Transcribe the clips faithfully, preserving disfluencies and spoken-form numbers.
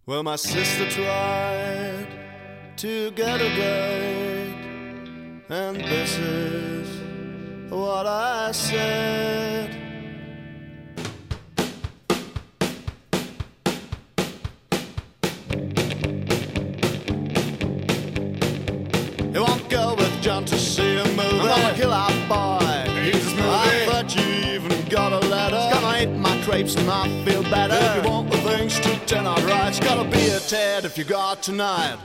Well, my sister tried to get a date, and this is what I said. You won't go with John to see a movie. I'm gonna kill our boy. He's a movie. I thought you even got a letter. It's gonna eat my crepes and I feel better. If you want the things to turn out right, it's gotta be a Ted if you got tonight.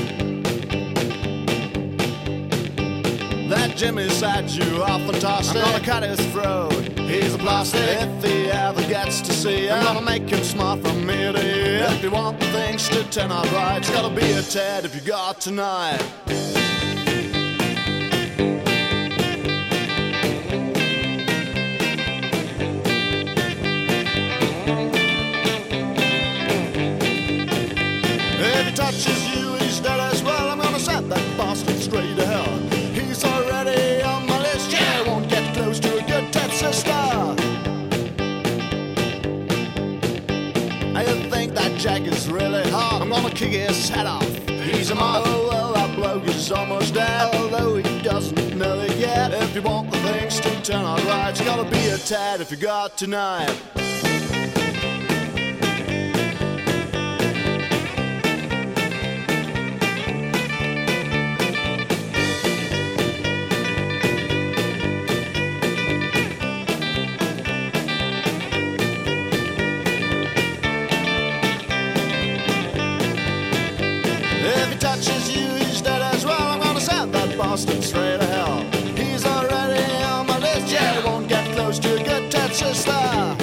That Jimmy said you are fantastic. I'm gonna cut his throat. He's a plastic. If he ever gets to see you, I'm gonna make him smart from ear to ear. If you want the things to turn out right, it's gotta be a Ted if you got tonight. If he touches you, he's dead as well. I'm gonna send that bastard straight to hell. He's already on my list. Yeah, I won't get close to a good Ted sister. I think that Jack is really hot. I'm gonna kick his head off. He's a mob. Oh, well, that bloke is almost dead, although he doesn't know it yet. If you want the things to turn out right, it's gotta be a Ted if you got tonight. If he touches you, he's dead as well. I'm gonna send that bastard straight to hell. He's already on my list. Yeah, he won't get close to a good Ted sister.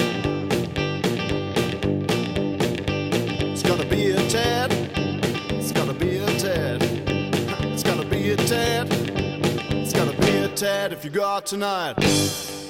It's gonna be a Ted. It's gonna be a Ted. It's gonna be a Ted. It's gonna be a Ted if you go out tonight.